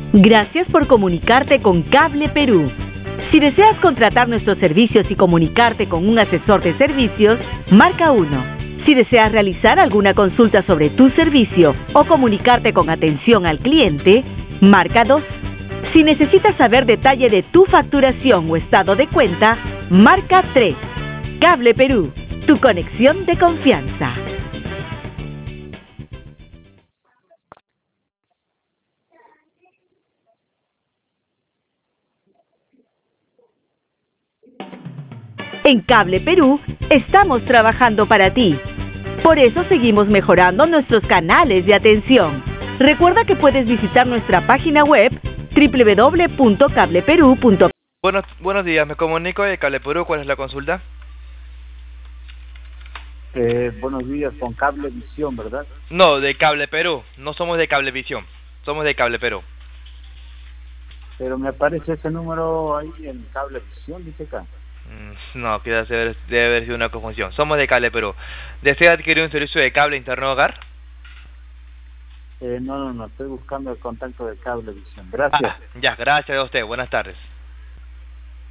Gracias por comunicarte con Cable Perú. Si deseas contratar nuestros servicios y comunicarte con un asesor de servicios, marca 1. Si deseas realizar alguna consulta sobre tu servicio o comunicarte con atención al cliente, marca 2. Si necesitas saber detalle de tu facturación o estado de cuenta, marca 3. Cable Perú, tu conexión de confianza. En Cable Perú estamos trabajando para ti. Por eso seguimos mejorando nuestros canales de atención. Recuerda que puedes visitar nuestra página web www.cableperú.com. Buenos días, me comunico de Cable Perú. ¿Cuál es la consulta? Buenos días, con Cablevisión, ¿verdad? No, de Cable Perú. No somos de Cablevisión. Somos de Cable Perú. Pero me aparece ese número ahí en Cablevisión, dice acá. No, debe haber sido una confusión. Somos de Cable Perú. ¿Desea adquirir un servicio de cable interno hogar? No, estoy buscando el contacto de Cablevisión. Gracias. Ya, gracias a usted. Buenas tardes.